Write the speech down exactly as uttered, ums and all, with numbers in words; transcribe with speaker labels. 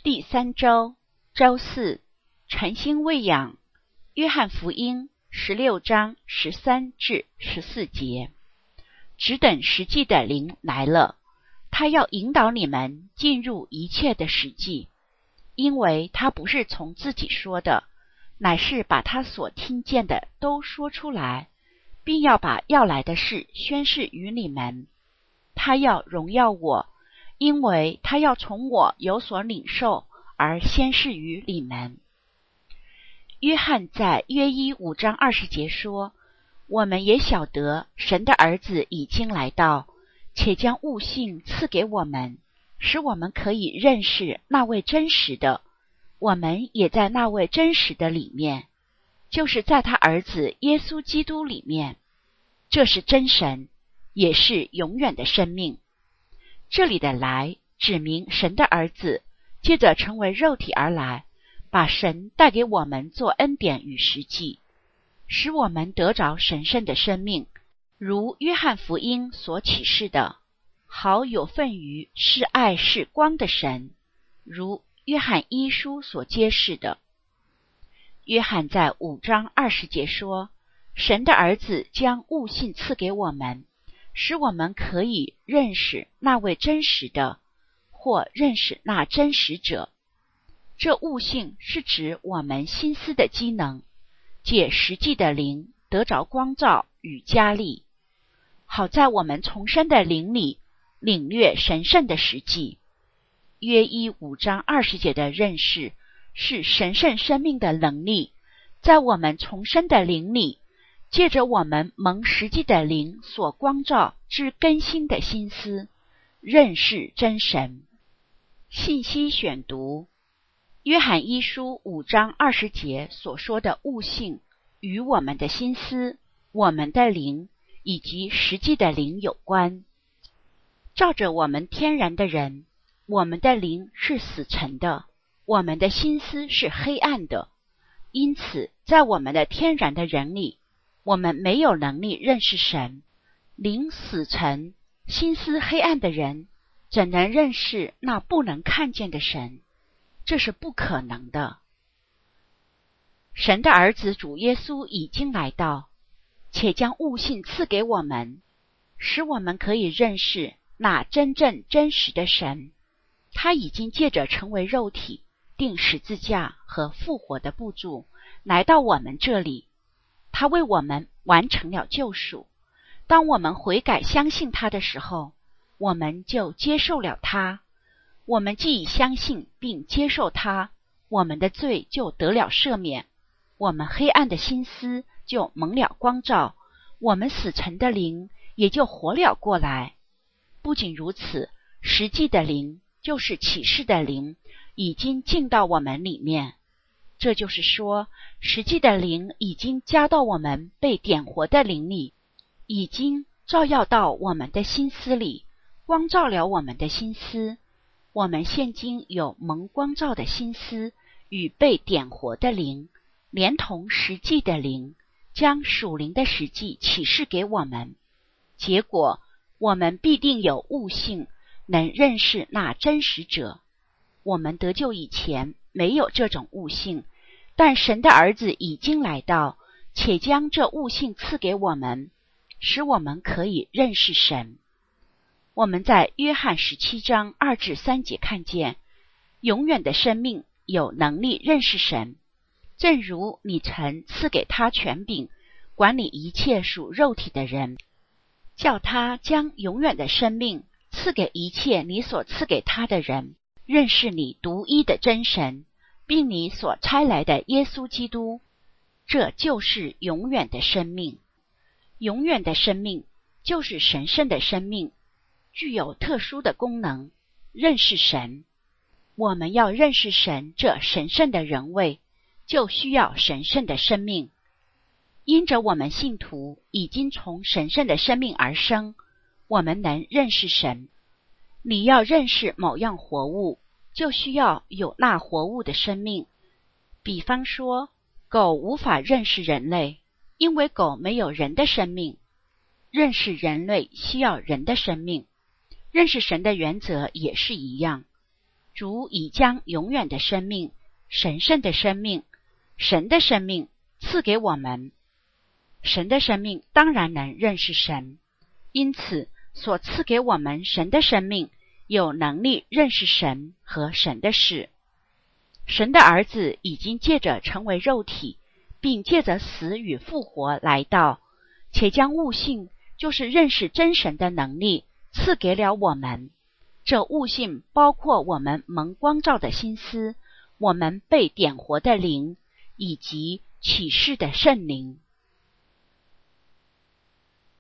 Speaker 1: 第三周周四，晨星喂养，约翰福音十六章十三至十四节。只等实际的灵来了，他要引导你们进入一切的实际，因为他不是从自己说的，乃是把他所听见的都说出来，并要把要来的事宣示于你们。他要荣耀我，因为他要从我有所领受而宣示于你们。约翰在约一五章二十节说，我们也晓得神的儿子已经来到，且将悟性赐给我们，使我们可以认识那位真实的。我们也在那位真实的里面，就是在他儿子耶稣基督里面。这是真神，也是永远的生命。这里的来指明神的儿子借着成为肉体而来，把神带给我们做恩典与实际，使我们得着神圣的生命，如约翰福音所启示的，好有份于是爱是光的神，如约翰一书所揭示的。约翰在五章二十节说，神的儿子将悟性赐给我们，使我们可以认识那位真实的，或认识那真实者。这悟性是指我们心思的机能，借实际的灵得着光照与加力，好在我们重生的灵里领略神圣的实际。约一五章二十节的认识是神圣生命的能力，在我们重生的灵里，借着我们蒙实际的灵所光照之更新的心思，认识真神。信息选读，约翰一书五章二十节所说的悟性，与我们的心思、我们的灵以及实际的灵有关。照着我们天然的人，我们的灵是死沉的，我们的心思是黑暗的。因此，在我们的天然的人里，我们没有能力认识神。灵死沉、心思黑暗的人，怎能认识那不能看见的神？这是不可能的。神的儿子主耶稣已经来到，且将悟性赐给我们，使我们可以认识那真正真实的神。他已经借着成为肉体、钉十字架和复活的步骤来到我们这里，他为我们完成了救赎。当我们悔改相信他的时候，我们就接受了他。我们既已相信并接受他，我们的罪就得了赦免，我们黑暗的心思就蒙了光照，我们死沉的灵也就活了过来。不仅如此，实际的灵，就是启示的灵，已经进到我们里面。这就是说，实际的灵已经加到我们被点活的灵里，已经照耀到我们的心思里，光照了我们的心思。我们现今有蒙光照的心思与被点活的灵，连同实际的灵，将属灵的实际启示给我们。结果，我们必定有悟性，能认识那真实者。我们得救以前没有这种悟性，但神的儿子已经来到，且将这悟性赐给我们，使我们可以认识神。我们在约翰十七章二至三节看见，永远的生命有能力认识神，正如你曾赐给他权柄，管理一切属肉体的人，叫他将永远的生命赐给一切你所赐给他的人，认识你独一的真神，并你所差来的耶稣基督。这就是永远的生命。永远的生命就是神圣的生命，具有特殊的功能，认识神。我们要认识神这神圣的人位，就需要神圣的生命。因着我们信徒已经从神圣的生命而生，我们能认识神。你要认识某样活物，就需要有那活物的生命。比方说，狗无法认识人类，因为狗没有人的生命。认识人类需要人的生命。认识神的原则也是一样。 主已将永远的生命、神圣的生命、神的生命赐给我们。神的生命当然能认识神，因此所赐给我们神的生命有能力认识神和神的事。神的儿子已经借着成为肉体，并借着死与复活来到，且将悟性，就是认识真神的能力赐给了我们。这悟性包括我们蒙光照的心思，我们被点活的灵，以及启示的圣灵。